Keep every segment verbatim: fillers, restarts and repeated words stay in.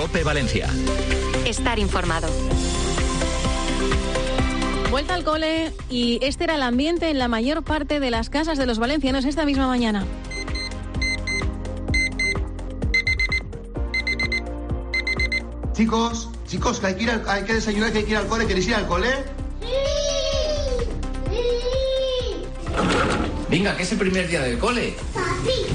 COPE Valencia. Estar informado. Vuelta al cole y este era el ambiente en la mayor parte de las casas de los valencianos esta misma mañana. Chicos, chicos, que hay que ir al, hay que desayunar, que hay que ir al cole. ¿Queréis ir al cole? ¡Sí! ¡Sí! Venga, que es el primer día del cole. ¡Papi!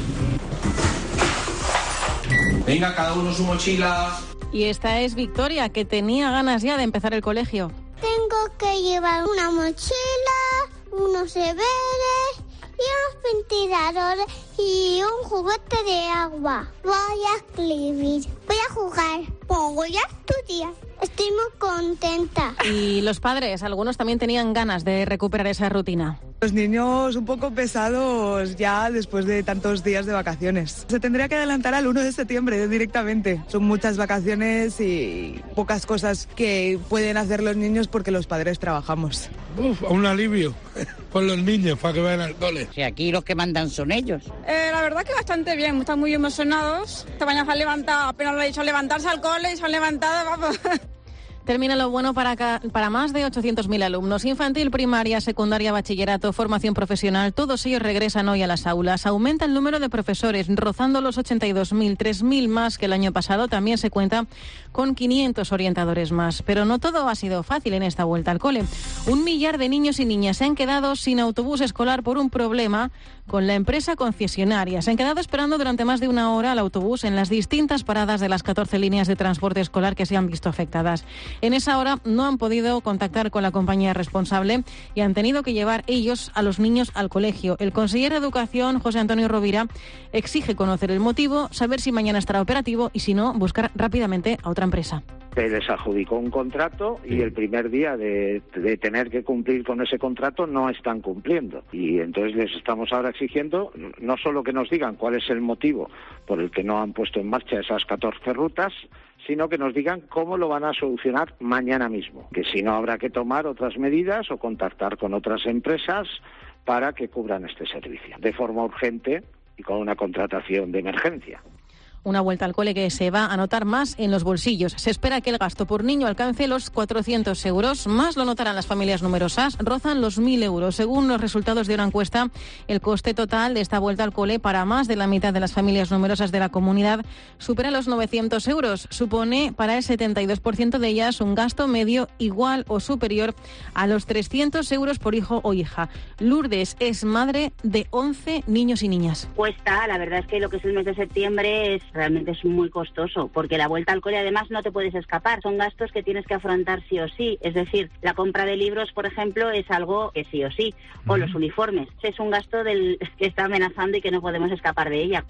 Venga, cada uno su mochila. Y esta es Victoria, que tenía ganas ya de empezar el colegio. Tengo que llevar una mochila, unos deberes y unos ventiladores y un juguete de agua. Voy a escribir, voy a jugar, voy a estudiar. Estoy muy contenta. Y los padres, algunos también tenían ganas de recuperar esa rutina. Los niños un poco pesados ya después de tantos días de vacaciones. Se tendría que adelantar al uno de septiembre directamente. Son muchas vacaciones y pocas cosas que pueden hacer los niños porque los padres trabajamos. Uf, un alivio por los niños para que vayan al cole. Sí, aquí los que mandan son ellos. Eh, la verdad que bastante bien, están muy emocionados. Esta mañana se han levantado, apenas lo he dicho, levantarse al cole y se han levantado, vamos. Termina lo bueno para, para más de ochocientos mil alumnos. Infantil, primaria, secundaria, bachillerato, formación profesional, todos ellos regresan hoy a las aulas. Aumenta el número de profesores, rozando los ochenta y dos mil, tres mil más que el año pasado. También se cuenta con quinientos orientadores más. Pero no todo ha sido fácil en esta vuelta al cole. Un millar de niños y niñas se han quedado sin autobús escolar por un problema con la empresa concesionaria. Se han quedado esperando durante más de una hora al autobús en las distintas paradas de las catorce líneas de transporte escolar que se han visto afectadas. En esa hora no han podido contactar con la compañía responsable y han tenido que llevar ellos a los niños al colegio. El consejero de Educación, José Antonio Rovira, exige conocer el motivo, saber si mañana estará operativo y si no, buscar rápidamente a otra empresa. Se les adjudicó un contrato y el primer día de, de tener que cumplir con ese contrato no están cumpliendo. Y entonces les estamos ahora exigiendo no solo que nos digan cuál es el motivo por el que no han puesto en marcha esas catorce rutas, sino que nos digan cómo lo van a solucionar mañana mismo. Que si no, habrá que tomar otras medidas o contactar con otras empresas para que cubran este servicio de forma urgente y con una contratación de emergencia. Una vuelta al cole que se va a notar más en los bolsillos. Se espera que el gasto por niño alcance los cuatrocientos euros. Más lo notarán las familias numerosas. Rozan los mil euros. Según los resultados de una encuesta, el coste total de esta vuelta al cole para más de la mitad de las familias numerosas de la comunidad supera los novecientos euros. Supone para el setenta y dos por ciento de ellas un gasto medio igual o superior a los trescientos euros por hijo o hija. Lourdes es madre de once niños y niñas. Cuesta, la verdad es que lo que es el mes de septiembre es realmente es muy costoso, porque la vuelta al cole además no te puedes escapar, son gastos que tienes que afrontar sí o sí, es decir, la compra de libros, por ejemplo, es algo que sí o sí, o los uniformes, es un gasto del que está amenazando y que no podemos escapar de ella.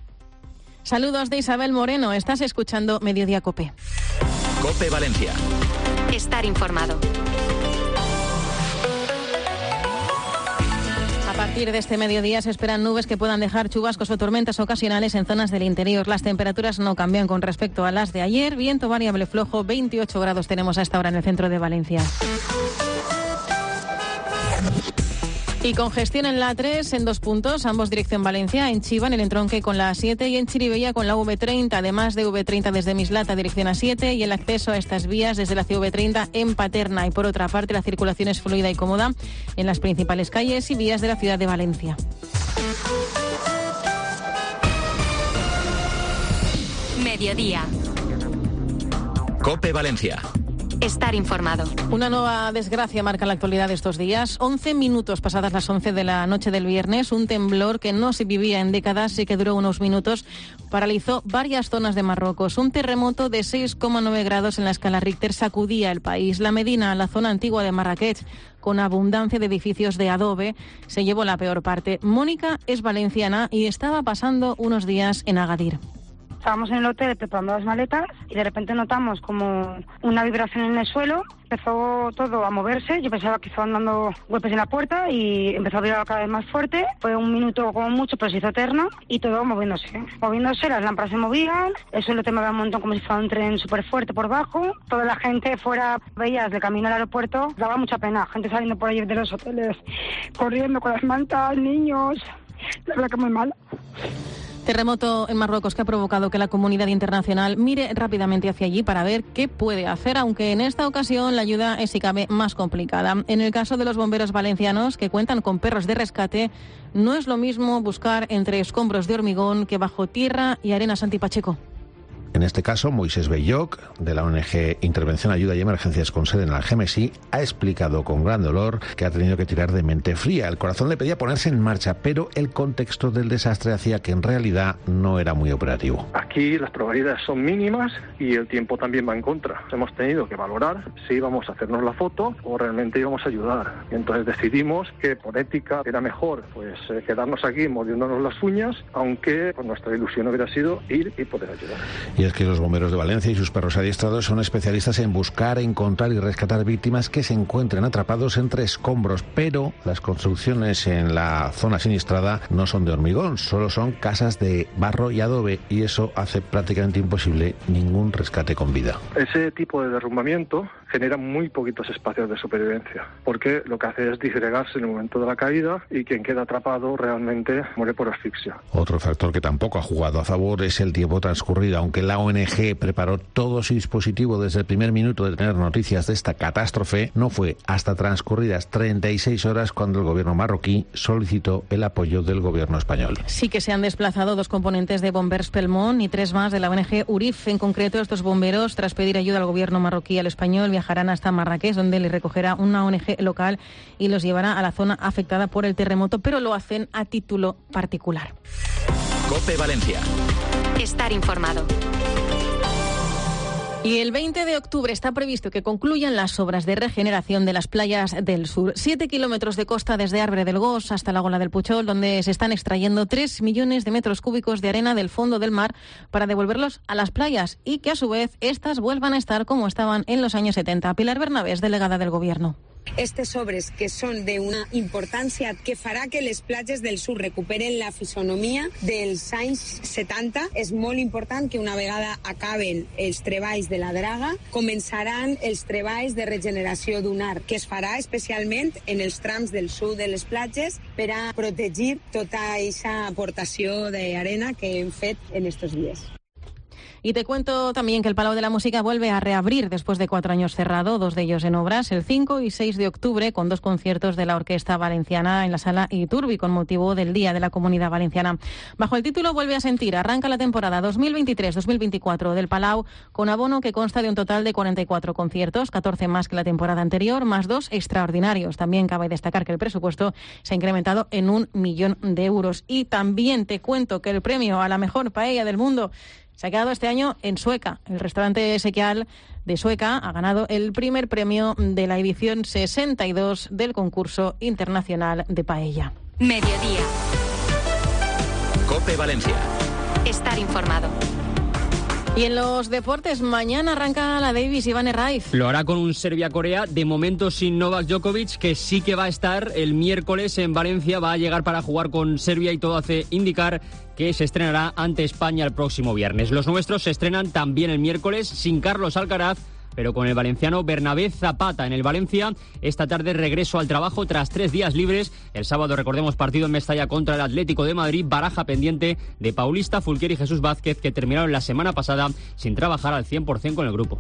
Saludos de Isabel Moreno, estás escuchando Mediodía COPE. COPE Valencia. Estar informado. A partir de este mediodía se esperan nubes que puedan dejar chubascos o tormentas ocasionales en zonas del interior. Las temperaturas no cambian con respecto a las de ayer. Viento variable flojo, veintiocho grados tenemos a esta hora en el centro de Valencia. Y congestión en la A tres en dos puntos, ambos dirección Valencia, en Chiva, en el entronque con la A siete y en Chirivella con la V treinta, además de V treinta desde Mislata, dirección A siete, y el acceso a estas vías desde la C V treinta en Paterna. Y por otra parte, la circulación es fluida y cómoda en las principales calles y vías de la ciudad de Valencia. Mediodía. COPE Valencia. Estar informado. Una nueva desgracia marca la actualidad de estos días. once minutos pasadas las once de la noche del viernes, un temblor que no se vivía en décadas y que duró unos minutos paralizó varias zonas de Marruecos. Un terremoto de seis coma nueve grados en la escala Richter sacudía el país. La Medina, la zona antigua de Marrakech, con abundancia de edificios de adobe, se llevó la peor parte. Mónica es valenciana y estaba pasando unos días en Agadir. Estábamos en el hotel preparando las maletas y de repente notamos como una vibración en el suelo. Empezó todo a moverse. Yo pensaba que estaban dando golpes en la puerta y empezó a vibrar cada vez más fuerte. Fue un minuto como mucho, pero se hizo eterno y todo moviéndose. Moviéndose, las lámparas se movían, el suelo temblaba un montón como si fuera un tren súper fuerte por bajo. Toda la gente fuera, veías de camino al aeropuerto, daba mucha pena. Gente saliendo por ahí de los hoteles, corriendo con las mantas, niños. La verdad que muy mal. Terremoto en Marruecos que ha provocado que la comunidad internacional mire rápidamente hacia allí para ver qué puede hacer, aunque en esta ocasión la ayuda es, si cabe, más complicada. En el caso de los bomberos valencianos, que cuentan con perros de rescate, no es lo mismo buscar entre escombros de hormigón que bajo tierra y arena. Santi Pacheco. En este caso, Moisés Belloc, de la O N G Intervención, Ayuda y Emergencias con sede en Algemesí, ha explicado con gran dolor que ha tenido que tirar de mente fría. El corazón le pedía ponerse en marcha, pero el contexto del desastre hacía que en realidad no era muy operativo. Aquí las probabilidades son mínimas y el tiempo también va en contra. Hemos tenido que valorar si íbamos a hacernos la foto o realmente íbamos a ayudar. Y entonces decidimos que por ética era mejor pues eh, quedarnos aquí mordiéndonos las uñas, aunque pues, nuestra ilusión hubiera sido ir y poder ayudar. Y es que los bomberos de Valencia y sus perros adiestrados son especialistas en buscar, encontrar y rescatar víctimas que se encuentren atrapados entre escombros, pero las construcciones en la zona siniestrada no son de hormigón, solo son casas de barro y adobe, y eso hace prácticamente imposible ningún rescate con vida. Ese tipo de derrumbamiento genera muy poquitos espacios de supervivencia, porque lo que hace es disgregarse en el momento de la caída y quien queda atrapado realmente muere por asfixia. Otro factor que tampoco ha jugado a favor es el tiempo transcurrido. Aunque la O N G preparó todo su dispositivo desde el primer minuto de tener noticias de esta catástrofe, no fue hasta transcurridas treinta y seis horas cuando el gobierno marroquí solicitó el apoyo del gobierno español. Sí que se han desplazado dos componentes de Bombers Pelmont y tres más de la O N G URIF. En concreto, estos bomberos, tras pedir ayuda al gobierno marroquí y al español, viajarán hasta Marrakech, donde les recogerá una O N G local y los llevará a la zona afectada por el terremoto, pero lo hacen a título particular. COPE Valencia. Estar informado. Y el veinte de octubre está previsto que concluyan las obras de regeneración de las playas del sur. Siete kilómetros de costa desde Arbre del Gos hasta la Gola del Puchol, donde se están extrayendo tres millones de metros cúbicos de arena del fondo del mar para devolverlos a las playas y que a su vez estas vuelvan a estar como estaban en los años setenta. Pilar Bernabé, delegada del Gobierno. Estes obres, que són d'una importància que farà que les platges del sud recuperen la fisonomia dels anys setanta. És molt important que una vegada acaben els treballs de la draga, començaran els treballs de regeneració dunar, que es farà especialment en els trams del sud de les platges per a protegir tota aquesta aportació d'arena que hem fet en estos dies. Y te cuento también que el Palau de la Música vuelve a reabrir después de cuatro años cerrado, dos de ellos en obras, el cinco y seis de octubre, con dos conciertos de la Orquesta Valenciana en la Sala Iturbi, con motivo del Día de la Comunidad Valenciana. Bajo el título Vuelve a sentir, arranca la temporada dos mil veintitrés dos mil veinticuatro del Palau, con abono que consta de un total de cuarenta y cuatro conciertos, catorce más que la temporada anterior, más dos extraordinarios. También cabe destacar que el presupuesto se ha incrementado en un millón de euros. Y también te cuento que el premio a la mejor paella del mundo se ha quedado este año en Sueca. El restaurante Ezequiel de Sueca ha ganado el primer premio de la edición sesenta y dos del concurso internacional de paella. Mediodía. COPE Valencia. Estar informado. Y en los deportes, mañana arranca la Davis Iván Herraiz. Lo hará con un Serbia-Corea, de momento sin Novak Djokovic, que sí que va a estar el miércoles en Valencia, va a llegar para jugar con Serbia y todo hace indicar que se estrenará ante España el próximo viernes. Los nuestros se estrenan también el miércoles sin Carlos Alcaraz, pero con el valenciano Bernabé Zapata en el Valencia. Esta tarde regreso al trabajo tras tres días libres. El sábado, recordemos, partido en Mestalla contra el Atlético de Madrid, baraja pendiente de Paulista, Fulquier y Jesús Vázquez, que terminaron la semana pasada sin trabajar al cien por ciento con el grupo.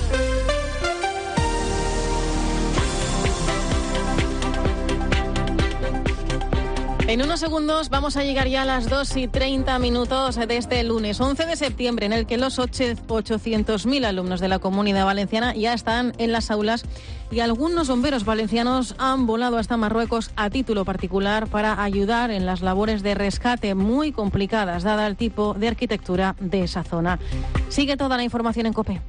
En unos segundos vamos a llegar ya a las dos y treinta minutos de este lunes once de septiembre, en el que los ochocientos mil alumnos de la Comunidad Valenciana ya están en las aulas y algunos bomberos valencianos han volado hasta Marruecos a título particular para ayudar en las labores de rescate muy complicadas, dada el tipo de arquitectura de esa zona. Sigue toda la información en COPE.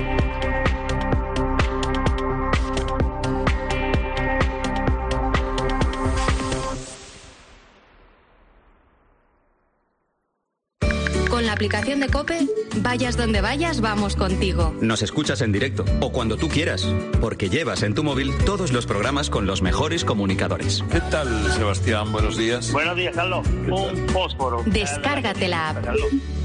Con la aplicación de COPE, vayas donde vayas, vamos contigo. Nos escuchas en directo o cuando tú quieras, porque llevas en tu móvil todos los programas con los mejores comunicadores. ¿Qué tal, Sebastián? Buenos días. Buenos días, Carlos. Un fósforo. Descárgate la app.